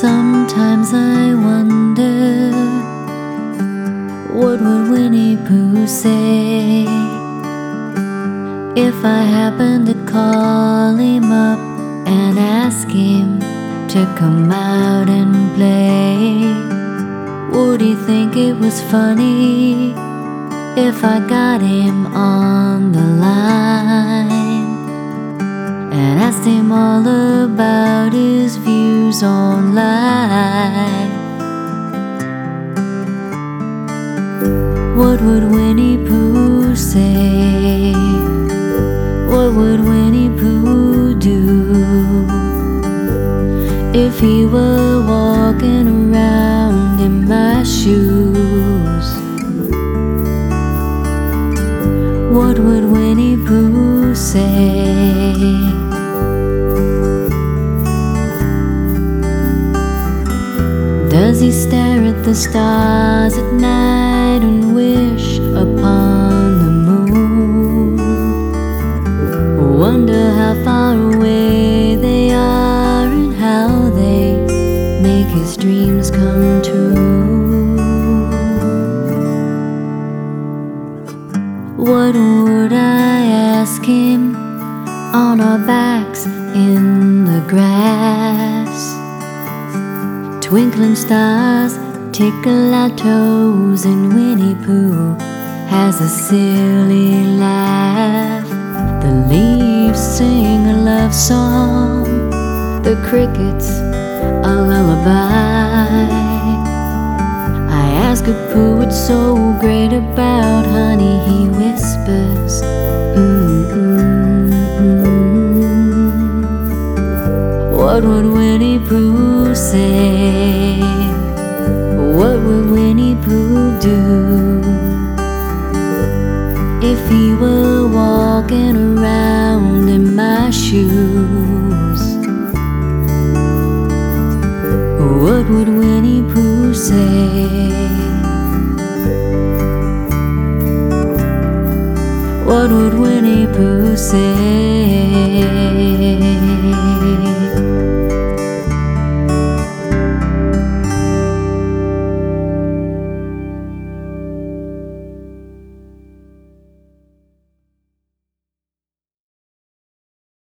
Sometimes I wonder, what would Winnie Pooh say if I happened to call him up and ask him to come out and play? Would he think it was funny if I got him on the line and asked him all about his views on life? What would Winnie Pooh say? What would Winnie Pooh do if he were walking around in my shoes? What would Winnie Pooh say? Does he stare at the stars at night and wish upon the moon? Wonder how far away they are and how they make his dreams come true. What would I ask him on our backs in the grass? Twinkling stars tickle our toes and Winnie Pooh has a silly laugh. The leaves sing a love song, the crickets a lullaby. I ask a Pooh what's so great about honey, he whispers, What would Winnie Pooh say? What would Winnie Pooh do if he were walking around in my shoes? What would Winnie Pooh say? What would Winnie Pooh say?